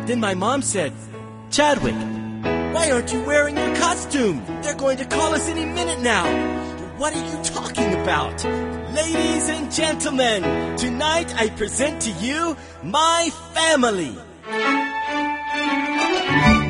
Then my mom said, "Chadwick, why aren't you wearing your costume? They're going to call us any minute now." "What are you talking about?" "Ladies and gentlemen, tonight I present to you my family."